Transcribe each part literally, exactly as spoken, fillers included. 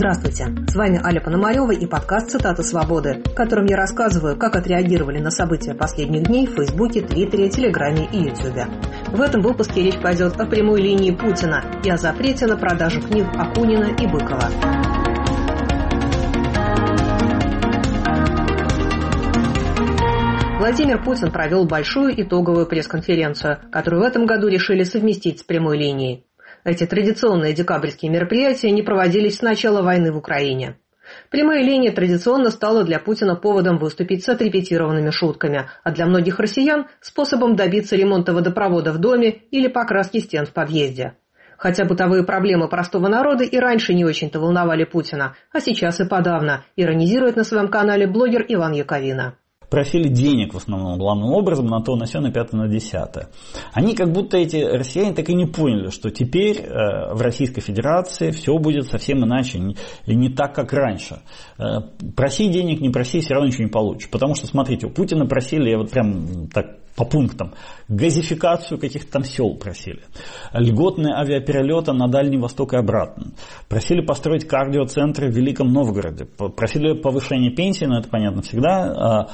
Здравствуйте, с вами Аля Пономарева и подкаст «Цитаты свободы», в котором я рассказываю, как отреагировали на события последних дней в Фейсбуке, Твиттере, Телеграме и Ютубе. В этом выпуске речь пойдет о прямой линии Путина и о запрете на продажу книг Акунина и Быкова. Владимир Путин провел большую итоговую пресс-конференцию, которую в этом году решили совместить с прямой линией. Эти традиционные декабрьские мероприятия не проводились с начала войны в Украине. Прямая линия традиционно стала для Путина поводом выступить с отрепетированными шутками, а для многих россиян – способом добиться ремонта водопровода в доме или покраски стен в подъезде. Хотя бытовые проблемы простого народа и раньше не очень-то волновали Путина, а сейчас и подавно, иронизирует на своем канале блогер Иван Яковина. Просили денег в основном, главным образом, на то, на сё, на пятое, на десятое. Они как будто, эти россияне, так и не поняли, что теперь э, в Российской Федерации все будет совсем иначе и не так, как раньше. Э, проси денег, не проси, все равно ничего не получишь. Потому что, смотрите, у Путина просили, я вот прям так по пунктам, газификацию каких-то там сел просили, льготные авиаперелеты на Дальний Восток и обратно, просили построить кардиоцентры в Великом Новгороде, просили повышение пенсии, но это понятно всегда,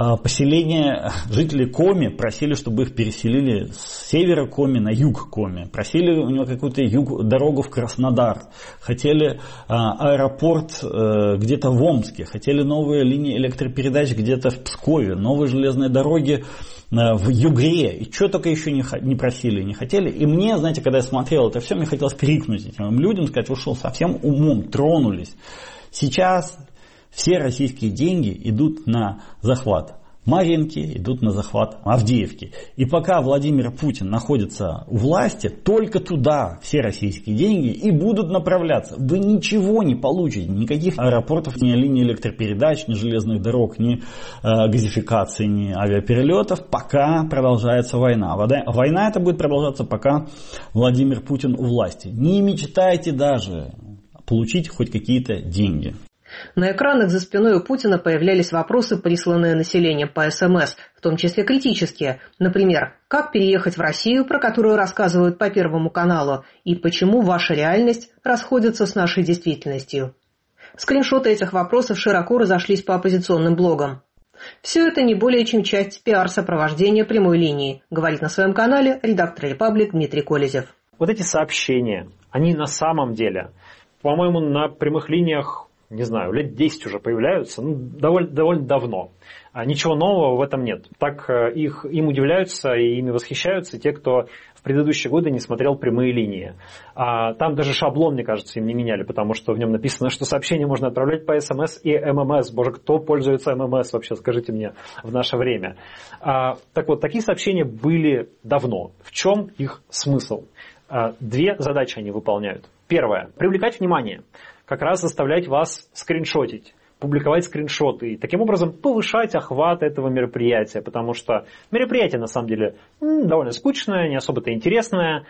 поселение жителей Коми, просили, чтобы их переселили с севера Коми на юг Коми, просили у него какую-то юг, дорогу в Краснодар, хотели аэропорт где-то в Омске, хотели новые линии электропередач где-то в Пскове, новые железные дороги в Югре, и что только еще не, не просили, не хотели. И мне, знаете, когда я смотрел это все, мне хотелось крикнуть этим людям, сказать, вы что, совсем умом тронулись. Сейчас все российские деньги идут на захват Марьинки, идут на захват Авдеевки. И пока Владимир Путин находится у власти, только туда все российские деньги и будут направляться. Вы ничего не получите, никаких аэропортов, ни линий электропередач, ни железных дорог, ни э, газификации, ни авиаперелетов, пока продолжается война. Война эта будет продолжаться, пока Владимир Путин у власти. Не мечтайте даже получить хоть какие-то деньги. На экранах за спиной у Путина появлялись вопросы, присланные населением по СМС, в том числе критические. Например, как переехать в Россию, про которую рассказывают по Первому каналу, и почему ваша реальность расходится с нашей действительностью. Скриншоты этих вопросов широко разошлись по оппозиционным блогам. Все это не более чем часть пиар-сопровождения прямой линии, говорит на своем канале редактор «Репаблик» Дмитрий Колезев. Вот эти сообщения, они на самом деле, по-моему, на прямых линиях, не знаю, лет десять уже появляются, ну, довольно, довольно давно. А ничего нового в этом нет. Так их, им удивляются и ими восхищаются те, кто в предыдущие годы не смотрел прямые линии. А там даже шаблон, мне кажется, им не меняли, потому что в нем написано, что сообщения можно отправлять по СМС и ММС. Боже, кто пользуется ММС вообще, скажите мне, в наше время. А, так вот, такие сообщения были давно. В чем их смысл? А, две задачи они выполняют. Первое. Привлекать внимание. Как раз заставлять вас скриншотить, публиковать скриншоты и таким образом повышать охват этого мероприятия, потому что мероприятие на самом деле довольно скучное, не особо-то интересное,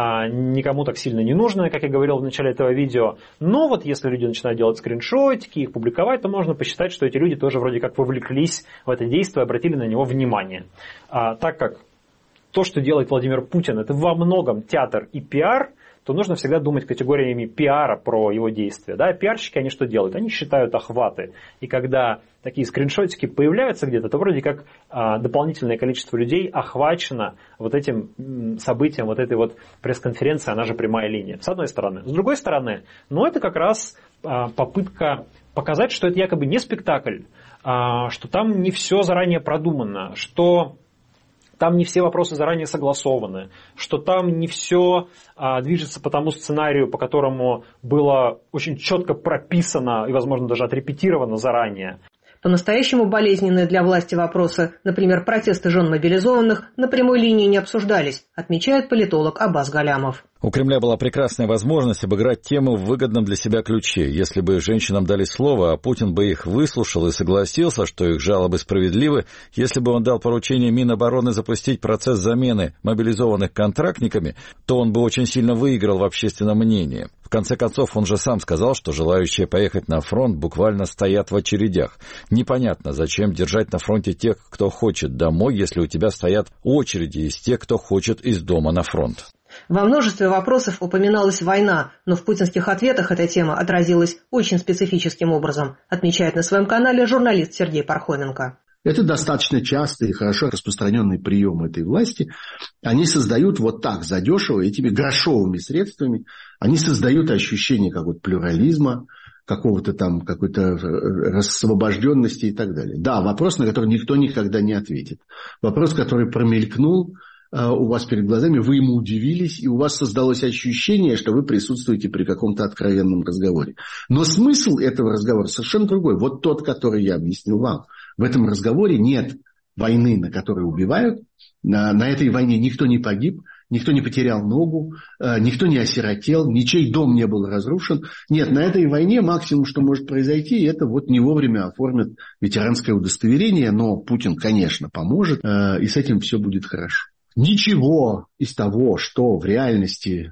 никому так сильно не нужное, как я говорил в начале этого видео. Но вот если люди начинают делать скриншотики, их публиковать, то можно посчитать, что эти люди тоже вроде как вовлеклись в это действие, обратили на него внимание. Так как то, что делает Владимир Путин, это во многом театр и пиар, то нужно всегда думать категориями пиара про его действия. Да? Пиарщики, они что делают? Они считают охваты. И когда такие скриншотики появляются где-то, то вроде как а, дополнительное количество людей охвачено вот этим событием, вот этой вот пресс-конференции, она же прямая линия. С одной стороны. С другой стороны, ну это как раз а, попытка показать, что это якобы не спектакль, а, что там не все заранее продумано, что там не все вопросы заранее согласованы, что там не все а, движется по тому сценарию, по которому было очень четко прописано и, возможно, даже отрепетировано заранее. По-настоящему болезненные для власти вопросы, например, протесты жен мобилизованных, на прямой линии не обсуждались, отмечает политолог Аббас Галямов. У Кремля была прекрасная возможность обыграть тему в выгодном для себя ключе. Если бы женщинам дали слово, а Путин бы их выслушал и согласился, что их жалобы справедливы, если бы он дал поручение Минобороны запустить процесс замены мобилизованных контрактниками, то он бы очень сильно выиграл в общественном мнении. В конце концов, он же сам сказал, что желающие поехать на фронт буквально стоят в очередях. Непонятно, зачем держать на фронте тех, кто хочет домой, если у тебя стоят очереди из тех, кто хочет из дома на фронт. Во множестве вопросов упоминалась война, но в путинских ответах эта тема отразилась очень специфическим образом, отмечает на своем канале журналист Сергей Пархоменко. Это достаточно частый и хорошо распространенный прием этой власти. Они создают вот так задешево, этими грошовыми средствами, они создают ощущение какого-то плюрализма, какого-то там какой-то рассвобожденности и так далее. Да, вопрос, на который никто никогда не ответит. Вопрос, который промелькнул у вас перед глазами, вы ему удивились, и у вас создалось ощущение, что вы присутствуете при каком-то откровенном разговоре. Но смысл этого разговора совершенно другой. Вот тот, который я объяснил вам. В этом разговоре нет войны, на которой убивают. На, на этой войне никто не погиб, никто не потерял ногу, никто не осиротел, ничей дом не был разрушен. Нет, на этой войне максимум, что может произойти, это вот не вовремя оформят ветеранское удостоверение, но Путин, конечно, поможет, и с этим все будет хорошо. Ничего из того, что в реальности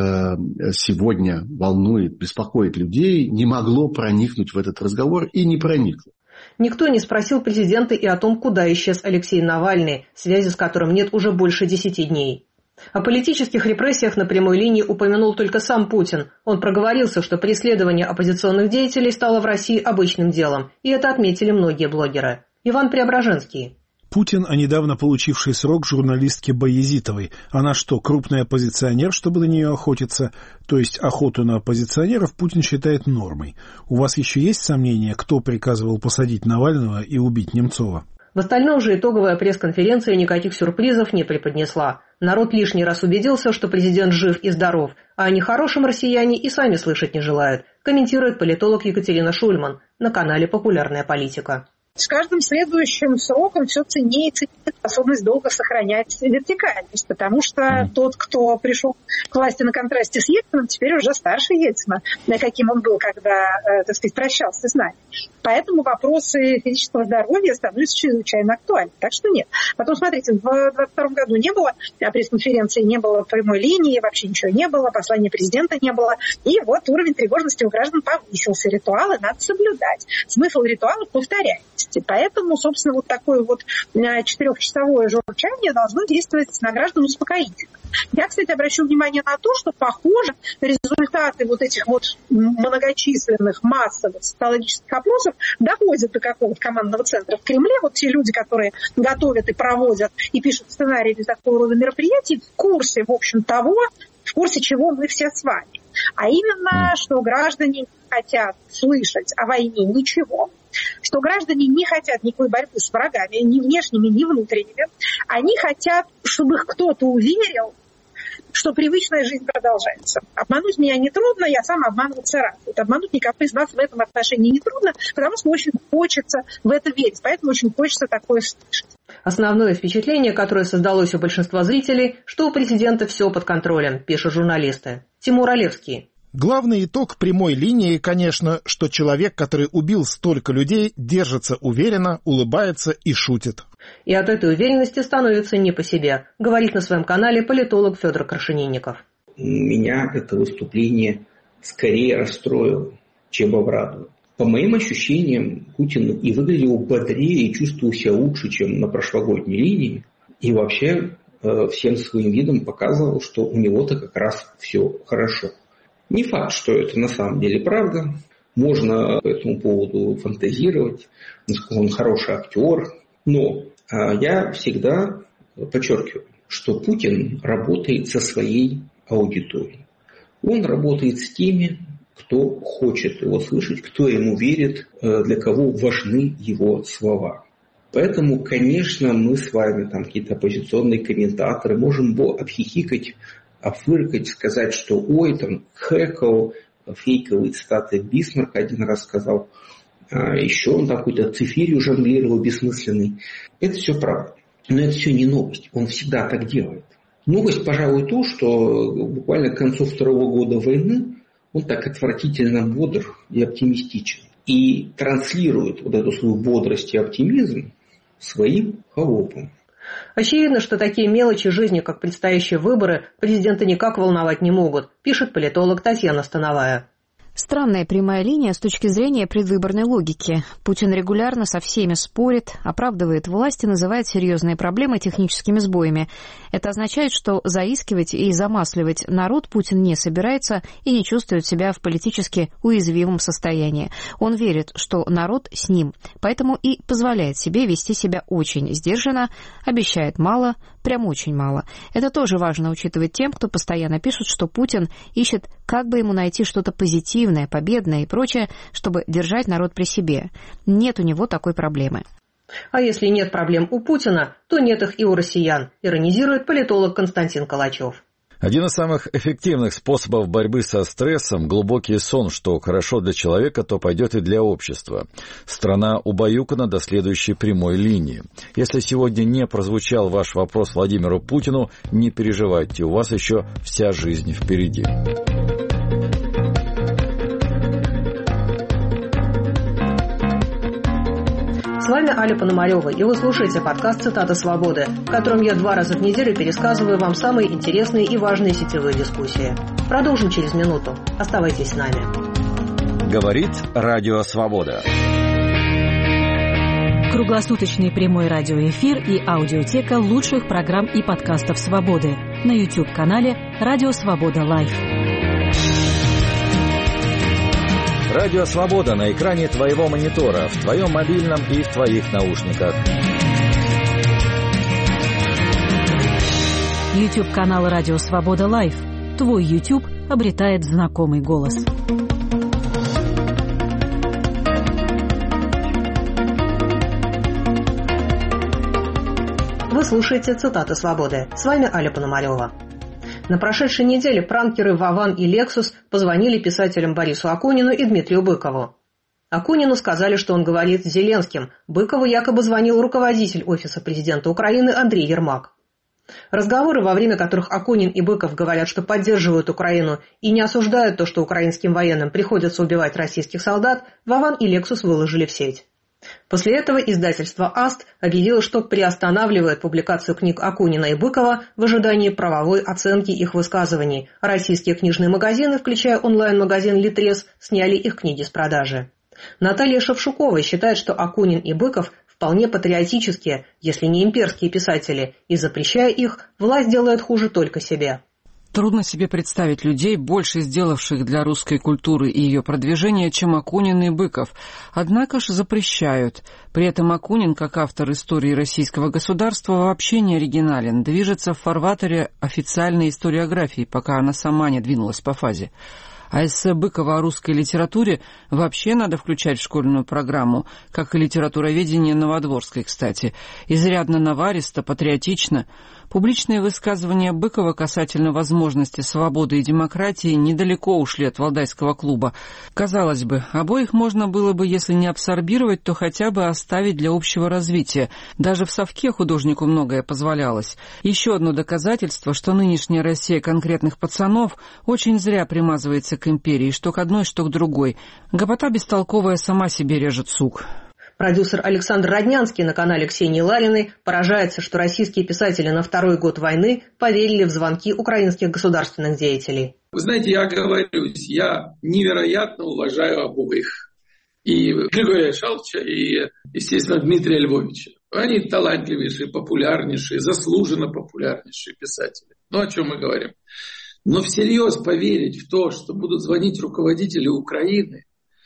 э, сегодня волнует, беспокоит людей, не могло проникнуть в этот разговор и не проникло. Никто не спросил президента и о том, куда исчез Алексей Навальный, связи с которым нет уже больше десяти дней. О политических репрессиях на прямой линии упомянул только сам Путин. Он проговорился, что преследование оппозиционных деятелей стало в России обычным делом, и это отметили многие блогеры. Иван Преображенский. Путин о недавно получившей срок журналистке Баязитовой. Она что, крупный оппозиционер, чтобы на нее охотиться? То есть охоту на оппозиционеров Путин считает нормой. У вас еще есть сомнения, кто приказывал посадить Навального и убить Немцова? В остальном же итоговая пресс-конференция никаких сюрпризов не преподнесла. Народ лишний раз убедился, что президент жив и здоров, а о нехорошем россияне и сами слышать не желают, комментирует политолог Екатерина Шульман на канале «Популярная политика». С каждым следующим сроком все ценнее и ценнее способность долго сохранять вертикальность, потому что mm. тот, кто пришел к власти на контрасте с Ельциным, теперь уже старше Ельцина, каким он был, когда, так сказать, прощался с нами. Поэтому вопросы физического здоровья становятся чрезвычайно актуальны. Так что нет. Потом, смотрите, в двадцать втором году не было пресс-конференции, не было прямой линии, вообще ничего не было, послания президента не было. И вот уровень тревожности у граждан повысился. Ритуалы надо соблюдать. Смысл ритуалов повторяется. Поэтому, собственно, вот такое вот четырехчасовое журчание должно действовать на граждан успокоительно. Я, кстати, обращу внимание на то, что, похоже, результаты вот этих вот многочисленных массовых социологических опросов доходят до какого-то командного центра в Кремле. Вот те люди, которые готовят и проводят и пишут сценарии для такого рода мероприятий, в курсе, в общем, того, в курсе чего мы все с вами. А именно, что граждане не хотят слышать о войне ничего, что граждане не хотят никакой борьбы с врагами, ни внешними, ни внутренними. Они хотят, чтобы их кто-то уверил, что привычная жизнь продолжается. Обмануть меня нетрудно, я сам обманываться рад. Вот обмануть никого из нас в этом отношении нетрудно, потому что очень хочется в это верить, поэтому очень хочется такое слышать. Основное впечатление, которое создалось у большинства зрителей, что у президента все под контролем, пишут журналисты. Тимур Олевский. Главный итог прямой линии, конечно, что человек, который убил столько людей, держится уверенно, улыбается и шутит. И от этой уверенности становится не по себе, говорит на своем канале политолог Федор Крашенинников. Меня это выступление скорее расстроило, чем обрадовало. По моим ощущениям, Путин и выглядел бодрее, и чувствовал себя лучше, чем на прошлогодней линии. И вообще э, всем своим видом показывал, что у него-то как раз все хорошо. Не факт, что это на самом деле правда. Можно по этому поводу фантазировать, насколько он хороший актер. Но а, я всегда подчеркиваю, что Путин работает со своей аудиторией. Он работает с теми, кто хочет его слышать, кто ему верит, для кого важны его слова. Поэтому, конечно, мы с вами, там какие-то оппозиционные комментаторы, можем обхихикать, офыркать, сказать, что ой, там Хэкл, фейковые цитаты Бисмарка один раз сказал, а еще он какой-то цифирью жонглировал бессмысленный. Это все правда. Но это все не новость. Он всегда так делает. Новость, пожалуй, то, что буквально к концу второго года войны он так отвратительно бодр и оптимистичен. И транслирует вот эту свою бодрость и оптимизм своим холопам. Очевидно, что такие мелочи жизни, как предстоящие выборы, президента никак волновать не могут, пишет политолог Татьяна Становая. Странная прямая линия с точки зрения предвыборной логики. Путин регулярно со всеми спорит, оправдывает власть и называет серьезные проблемы техническими сбоями. Это означает, что заискивать и замасливать народ Путин не собирается и не чувствует себя в политически уязвимом состоянии. Он верит, что народ с ним, поэтому и позволяет себе вести себя очень сдержанно, обещает мало, прям очень мало. Это тоже важно учитывать тем, кто постоянно пишет, что Путин ищет, как бы ему найти что-то позитивное, победное и прочее, чтобы держать народ при себе. Нет у него такой проблемы. А если нет проблем у Путина, то нет их и у россиян, иронизирует политолог Константин Калачев. Один из самых эффективных способов борьбы со стрессом – глубокий сон, что хорошо для человека, то пойдет и для общества. Страна убаюкана до следующей прямой линии. Если сегодня не прозвучал ваш вопрос Владимиру Путину, не переживайте, у вас еще вся жизнь впереди. С вами Аля Пономарева, и вы слушаете подкаст «Цитата свободы», в котором я два раза в неделю пересказываю вам самые интересные и важные сетевые дискуссии. Продолжим через минуту. Оставайтесь с нами. Говорит Радио Свобода. Круглосуточный прямой радиоэфир и аудиотека лучших программ и подкастов «Свободы» на YouTube-канале «Радио Свобода Лайв». Радио Свобода на экране твоего монитора, в твоем мобильном и в твоих наушниках. YouTube-канал «Радио Свобода Лайв». Твой YouTube обретает знакомый голос. Вы слушаете «Цитаты свободы». С вами Аля Пономарева. На прошедшей неделе пранкеры Вован и Лексус позвонили писателям Борису Акунину и Дмитрию Быкову. Акунину сказали, что он говорит с Зеленским. Быкову якобы звонил руководитель Офиса президента Украины Андрей Ермак. Разговоры, во время которых Акунин и Быков говорят, что поддерживают Украину и не осуждают то, что украинским военным приходится убивать российских солдат, Вован и Лексус выложили в сеть. После этого издательство «Аст» объявило, что приостанавливает публикацию книг Акунина и Быкова в ожидании правовой оценки их высказываний. Российские книжные магазины, включая онлайн-магазин «Литрес», сняли их книги с продажи. Наталья Шевшукова считает, что Акунин и Быков вполне патриотические, если не имперские писатели, и, запрещая их, власть делает хуже только себе. Трудно себе представить людей, больше сделавших для русской культуры и ее продвижения, чем Акунин и Быков. Однако же запрещают. При этом Акунин, как автор истории российского государства, вообще не оригинален, движется в фарватере официальной историографии, пока она сама не двинулась по фазе. А эссе Быкова о русской литературе вообще надо включать в школьную программу, как и литературоведение Новодворской, кстати. Изрядно наваристо, патриотично. Публичные высказывания Быкова касательно возможности свободы и демократии недалеко ушли от Валдайского клуба. Казалось бы, обоих можно было бы, если не абсорбировать, то хотя бы оставить для общего развития. Даже в совке художнику многое позволялось. Еще одно доказательство, что нынешняя Россия конкретных пацанов очень зря примазывается к империи, что к одной, что к другой. Гопота бестолковая сама себе режет сук. Продюсер Александр Роднянский на канале Ксении Лариной поражается, что российские писатели на второй год войны поверили в звонки украинских государственных деятелей. Вы знаете, я оговорюсь, я невероятно уважаю обоих. И Григория Шалча, и, естественно, Дмитрия Львовича. Они талантливейшие, популярнейшие, заслуженно популярнейшие писатели. Ну, о чем мы говорим? Но всерьез поверить в то, что будут звонить руководители Украины,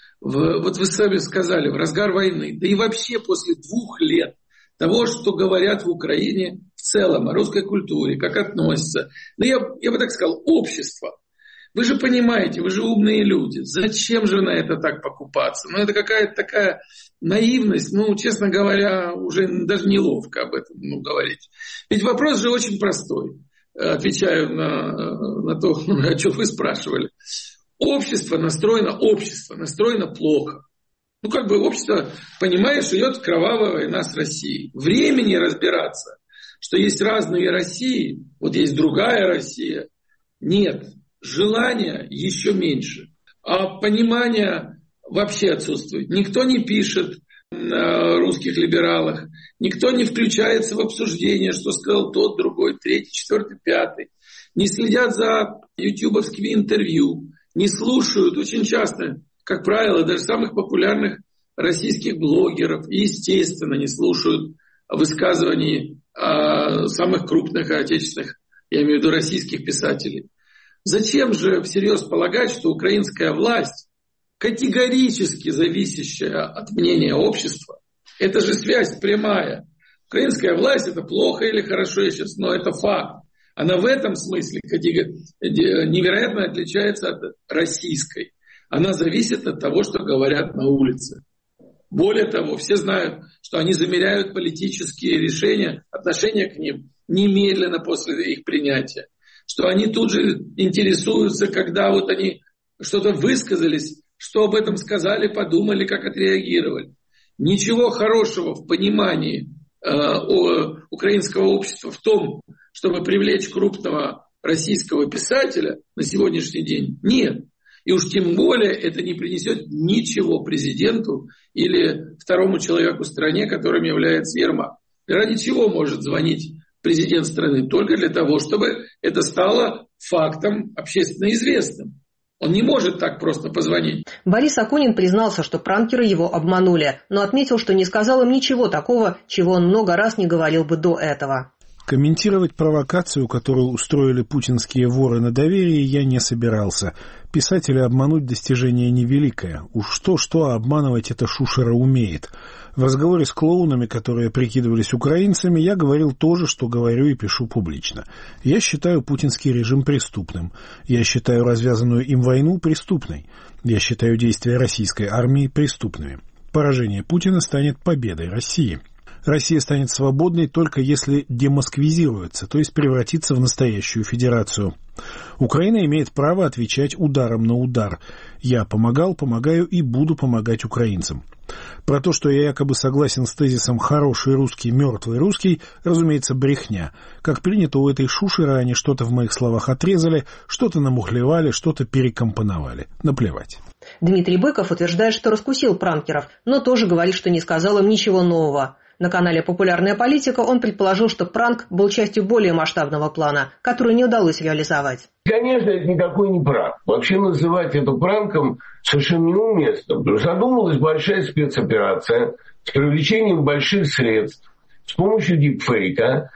В, вот вы сами сказали, в разгар войны, да и вообще после двух лет того, что говорят в Украине в целом о русской культуре, как относятся, да я, я бы так сказал, общество. Вы же понимаете, вы же умные люди, зачем же на это так покупаться? Ну это какая-то такая наивность, ну честно говоря, уже даже неловко об этом ну, говорить. Ведь вопрос же очень простой, отвечаю на, на то, о чем вы спрашивали. Общество настроено, общество настроено плохо. Ну, как бы общество, понимаешь, идет кровавая война с Россией. Времени разбираться, что есть разные России, вот есть другая Россия, нет. Желания еще меньше. А понимания вообще отсутствует. Никто не пишет о русских либералах, никто не включается в обсуждение, что сказал тот, другой, третий, четвертый, пятый. Не следят за ютубовскими интервью. не слушают очень часто, как правило, даже самых популярных российских блогеров, и, естественно, не слушают высказываний а, самых крупных отечественных, я имею в виду российских писателей. Зачем же всерьез полагать, что украинская власть, категорически зависящая от мнения общества, это же связь прямая. Украинская власть — это плохо или хорошо, я сейчас, но это факт. Она в этом смысле невероятно отличается от российской. Она зависит от того, что говорят на улице. Более того, все знают, что они замеряют политические решения, отношения к ним немедленно после их принятия. Что они тут же интересуются, когда вот они что-то высказались, что об этом сказали, подумали, как отреагировали. Ничего хорошего в понимании э, о, украинского общества в том, чтобы привлечь крупного российского писателя на сегодняшний день, нет. И уж тем более это не принесет ничего президенту или второму человеку в стране, которым является Ермак. Ради чего может звонить президент страны? Только для того, чтобы это стало фактом общественно известным. Он не может так просто позвонить. Борис Акунин признался, что пранкеры его обманули, но отметил, что не сказал им ничего такого, чего он много раз не говорил бы до этого. Комментировать провокацию, которую устроили путинские воры на доверии, я не собирался. Писателя обмануть достижение невеликое. Уж что-что, а обманывать это Шушера умеет. В разговоре с клоунами, которые прикидывались украинцами, я говорил то же, что говорю и пишу публично. Я считаю путинский режим преступным. Я считаю развязанную им войну преступной. Я считаю действия российской армии преступными. Поражение Путина станет победой России. Россия станет свободной только если демосквизируется, то есть превратится в настоящую федерацию. Украина имеет право отвечать ударом на удар. Я помогал, помогаю и буду помогать украинцам. Про то, что я якобы согласен с тезисом «хороший русский, мертвый русский», разумеется, брехня. Как принято у этой Шушера, они что-то в моих словах отрезали, что-то намухлевали, что-то перекомпоновали. Наплевать. Дмитрий Быков утверждает, что раскусил пранкеров, но тоже говорит, что не сказал им ничего нового. На канале «Популярная политика» он предположил, что пранк был частью более масштабного плана, который не удалось реализовать. Конечно, это никакой не пранк. Вообще называть это пранком совершенно неуместно. Потому что задумалась большая спецоперация с привлечением больших средств с помощью дипфейка.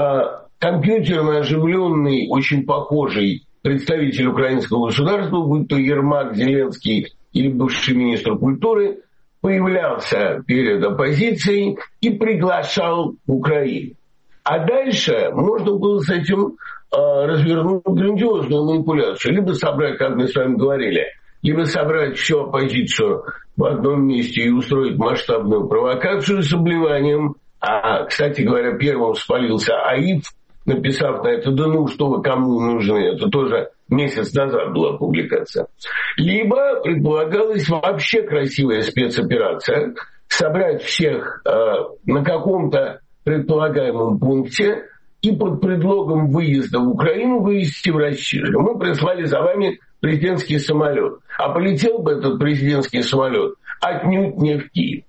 Компьютерно оживленный, очень похожий представитель украинского государства, будь то Ермак, Зеленский или бывший министр культуры, появлялся перед оппозицией и приглашал Украину. А дальше можно было с этим э, развернуть грандиозную манипуляцию. Либо собрать, как мы с вами говорили, либо собрать всю оппозицию в одном месте и устроить масштабную провокацию с обливанием. А, кстати говоря, первым спалился АИФ, написав на это: да ну, что вы кому нужны. Это тоже месяц назад была публикация. Либо предполагалась вообще красивая спецоперация, собрать всех э, на каком-то предполагаемом пункте и под предлогом выезда в Украину вывести в Россию. Мы прислали за вами президентский самолет. А полетел бы этот президентский самолет отнюдь не в Киев.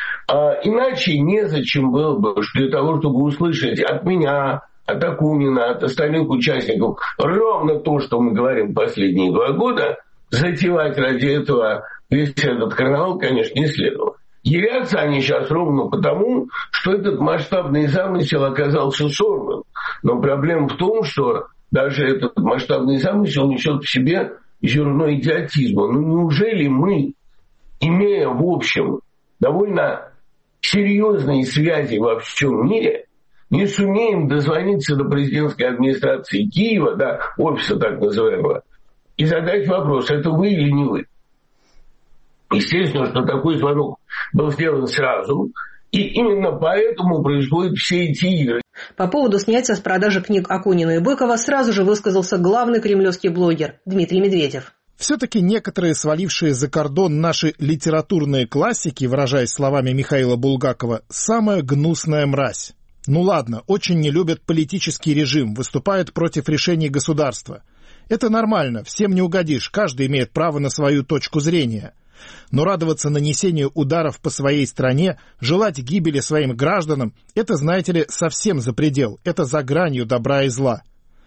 А, иначе незачем было бы для того, чтобы услышать от меня, от Акунина, от остальных участников ровно то, что мы говорим последние два года, затевать ради этого весь этот карнавал, конечно, не следовало. Явятся они сейчас ровно потому, что этот масштабный замысел оказался сорван. Но проблема в том, что даже этот масштабный замысел несет в себе зерно идиотизма. Ну неужели мы, имея в общем довольно серьезные связи во всем мире, не сумеем дозвониться до президентской администрации Киева, до офиса так называемого, и задать вопрос, это вы или не вы? Естественно, что такой звонок был сделан сразу, и именно поэтому происходят все эти игры. По поводу снятия с продажи книг Акунина и Быкова сразу же высказался главный кремлевский блогер Дмитрий Медведев. Все-таки некоторые свалившие за кордон наши литературные классики, выражаясь словами Михаила Булгакова, самая гнусная мразь. Ну ладно, очень не любят политический режим, выступают против решений государства. Это нормально, всем не угодишь, каждый имеет право на свою точку зрения. Но радоваться нанесению ударов по своей стране, желать гибели своим гражданам, это, знаете ли, совсем за предел, это за гранью добра и зла.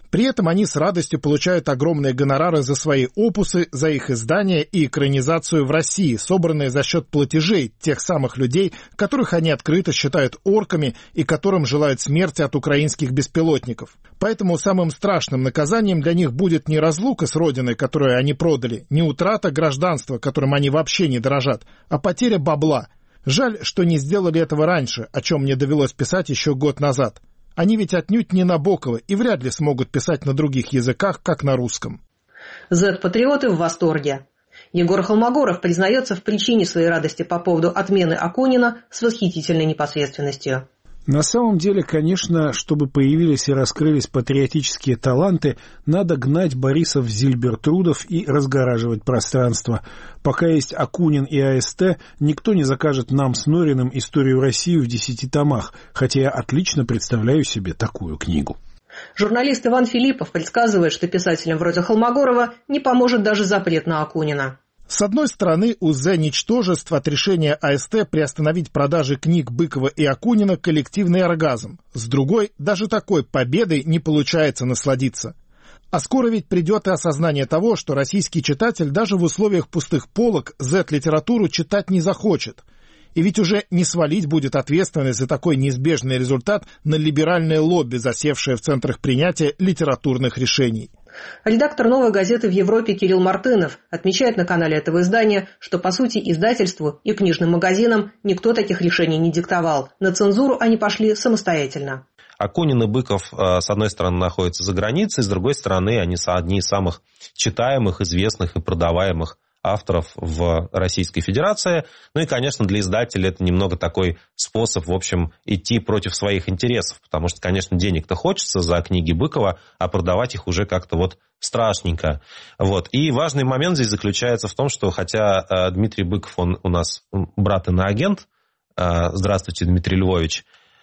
При этом они с радостью получают огромные гонорары за свои опусы, за их издание и экранизацию в России, собранные за счет платежей тех самых людей, которых они открыто считают орками и которым желают смерти от украинских беспилотников. Поэтому самым страшным наказанием для них будет не разлука с родиной, которую они продали, не утрата гражданства, которым они вообще не дорожат, а потеря бабла. Жаль, что не сделали этого раньше, о чем мне довелось писать еще год назад. Они ведь отнюдь не Набоковы и вряд ли смогут писать на других языках, как на русском. Зет-патриоты в восторге. Егор Холмогоров признается в причине своей радости по поводу отмены Акунина с восхитительной непосредственностью. На самом деле, конечно, чтобы появились и раскрылись патриотические таланты, надо гнать Борисов Зильбертрудов и разгораживать пространство. Пока есть Акунин и АСТ, никто не закажет нам с Нориным историю России в десяти томах, хотя я отлично представляю себе такую книгу. Журналист Иван Филиппов предсказывает, что писателям вроде Холмогорова не поможет даже запрет на Акунина. С одной стороны, у З-ничтожеств от решения АСТ приостановить продажи книг Быкова и Акунина коллективный оргазм. С другой, даже такой победой не получается насладиться. А скоро ведь придет и осознание того, что российский читатель даже в условиях пустых полок З-литературу читать не захочет. И ведь уже не свалить будет ответственность за такой неизбежный результат на либеральное лобби, засевшее в центрах принятия литературных решений. Редактор «Новой газеты» в Европе Кирилл Мартынов отмечает на канале этого издания, что, по сути, издательству и книжным магазинам никто таких решений не диктовал. На цензуру они пошли самостоятельно. Акунин и Быков, с одной стороны, находятся за границей, с другой стороны, они одни из самых читаемых, известных и продаваемых авторов в Российской Федерации. Ну и, конечно, для издателя это немного такой способ, в общем, идти против своих интересов, потому что, конечно, денег-то хочется за книги Быкова, а продавать их уже как-то вот страшненько. Вот. И важный момент здесь заключается в том, что хотя э, Дмитрий Быков, он у нас брат иноагент, э, здравствуйте, Дмитрий Львович,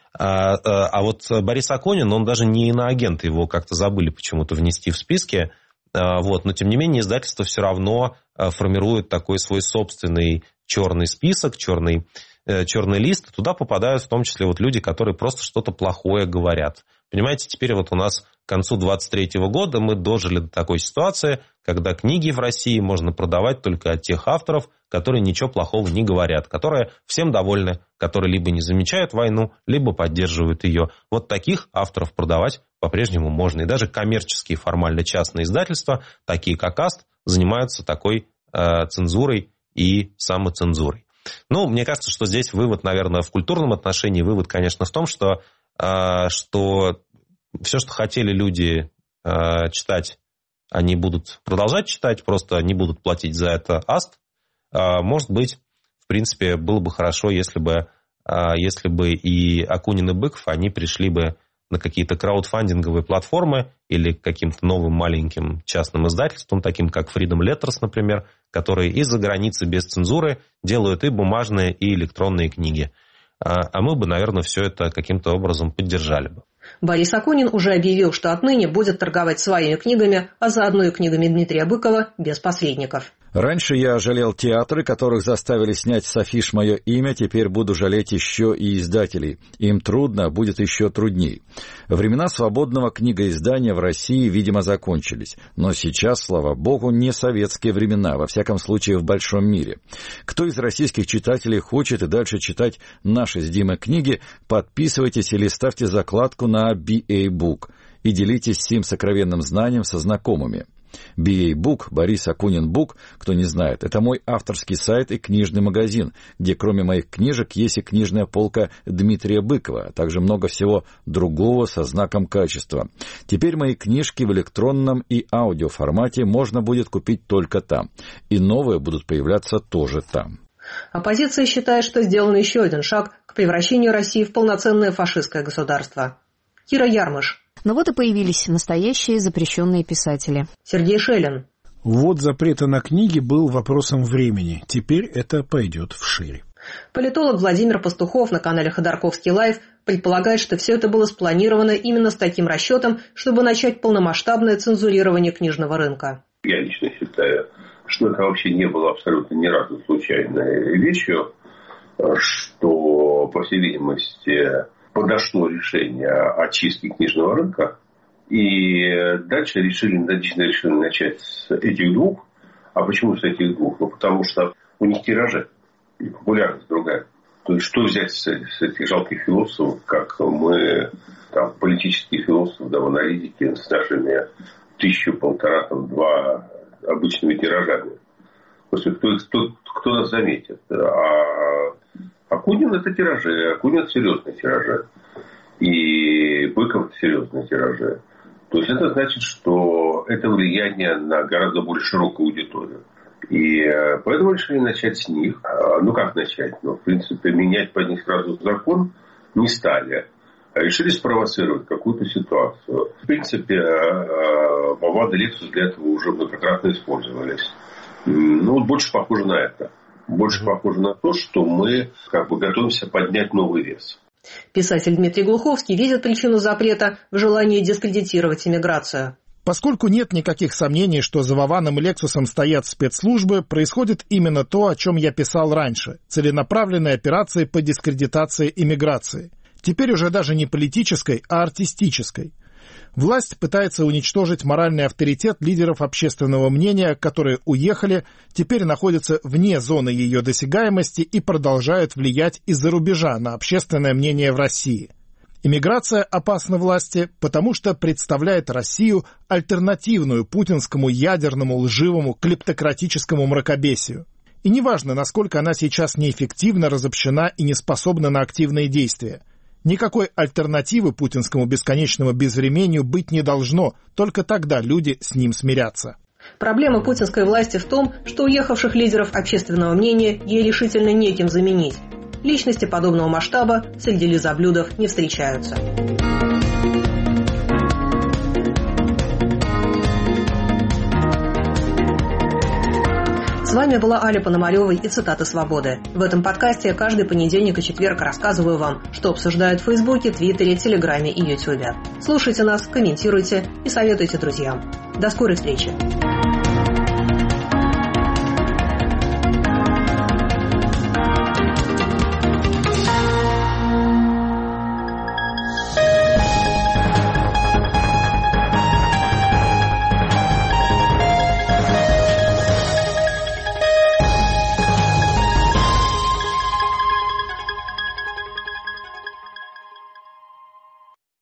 а, а вот Борис Акунин, он даже не иноагент, его как-то забыли почему-то внести в списки. Вот. Но, тем не менее, издательство все равно формирует такой свой собственный черный список, черный, черный лист. Туда попадают в том числе вот люди, которые просто что-то плохое говорят. Понимаете, теперь вот у нас к концу двадцать третьего года мы дожили до такой ситуации, когда книги в России можно продавать только от тех авторов, которые ничего плохого не говорят, которые всем довольны, которые либо не замечают войну, либо поддерживают ее. Вот таких авторов продавать по-прежнему можно. И даже коммерческие, формально частные издательства, такие как АСТ, занимаются такой э, цензурой и самоцензурой. Ну, мне кажется, что здесь вывод, наверное, в культурном отношении, вывод, конечно, в том, что, э, что все, что хотели люди э, читать, они будут продолжать читать, просто не будут платить за это АСТ. Э, может быть, в принципе, было бы хорошо, если бы, э, если бы и Акунин, и Быков, они пришли бы на какие-то краудфандинговые платформы или к каким-то новым маленьким частным издательствам, таким как Freedom Letters, например, которые из-за границы без цензуры делают и бумажные, и электронные книги. А мы бы, наверное, все это каким-то образом поддержали бы. Борис Акунин уже объявил, что отныне будет торговать своими книгами, а заодно и книгами Дмитрия Быкова без посредников. Раньше я жалел театры, которых заставили снять с афиш мое имя, теперь буду жалеть еще и издателей. Им трудно, будет еще трудней. Времена свободного книгоиздания в России, видимо, закончились. Но сейчас, слава богу, не советские времена, во всяком случае в большом мире. Кто из российских читателей хочет и дальше читать наши с Димой книги, подписывайтесь или ставьте закладку на би эй Book и делитесь сим сокровенным знанием со знакомыми. би эй Book, Борис Акунин Бук, кто не знает, это мой авторский сайт и книжный магазин, где кроме моих книжек есть и книжная полка Дмитрия Быкова, а также много всего другого со знаком качества. Теперь мои книжки в электронном и аудиоформате можно будет купить только там, и новые будут появляться тоже там. Оппозиция считает, что сделан еще один шаг к превращению России в полноценное фашистское государство. Кира Ярмыш. Но вот и появились настоящие запрещенные писатели. Сергей Шелин. Ввод запрета на книги был вопросом времени. Теперь это пойдет вширь. Политолог Владимир Пастухов на канале Ходорковский Лайв предполагает, что все это было спланировано именно с таким расчетом, чтобы начать полномасштабное цензурирование книжного рынка. Я лично считаю, что это вообще не было абсолютно ни разу случайной вещью, что, по всей видимости, подошло решение о чистке книжного рынка, И дальше решили, логично решили начать с этих двух. А почему с этих двух? Ну, потому что у них тиражи и популярность другая. То есть, что взять с, с этих жалких философов, как мы, там, политические философы, да, в аналитике с нашими тысячу, полтора, там, два обычными тиражами. Просто кто, кто, кто нас заметит? А Акунин это тиражи, Акунин это серьезные тиражи. И Быков это серьезные тиражи. То есть это значит, что это влияние на гораздо более широкую аудиторию. И поэтому решили начать с них. Ну как начать? Ну, в принципе, менять под них сразу закон не стали. Решили спровоцировать какую-то ситуацию. В принципе, Мавада и Lexus для этого уже многократно использовались. Ну вот больше похоже на это. Больше похоже на то, что мы как бы готовимся поднять новый вес. Писатель Дмитрий Глуховский видит причину запрета в желании дискредитировать иммиграцию. Поскольку нет никаких сомнений, что за Вованом и Лексусом стоят спецслужбы, происходит именно то, о чем я писал раньше – целенаправленные операции по дискредитации иммиграции. Теперь уже даже не политической, а артистической. Власть пытается уничтожить моральный авторитет лидеров общественного мнения, которые уехали, теперь находятся вне зоны ее досягаемости и продолжают влиять из-за рубежа на общественное мнение в России. Иммиграция опасна власти, потому что представляет Россию альтернативную путинскому ядерному, лживому, клептократическому мракобесию. И неважно, насколько она сейчас неэффективно разобщена и не способна на активные действия. Никакой альтернативы путинскому бесконечному безвременью быть не должно, только тогда люди с ним смирятся. Проблема путинской власти в том, что уехавших лидеров общественного мнения ей решительно неким заменить. Личности подобного масштаба среди лизоблюдов не встречаются. С вами была Аля Пономарева и цитаты «Свободы». В этом подкасте я каждый понедельник и четверг рассказываю вам, что обсуждают в Фейсбуке, Твиттере, Телеграме и Ютубе. Слушайте нас, комментируйте и советуйте друзьям. До скорой встречи!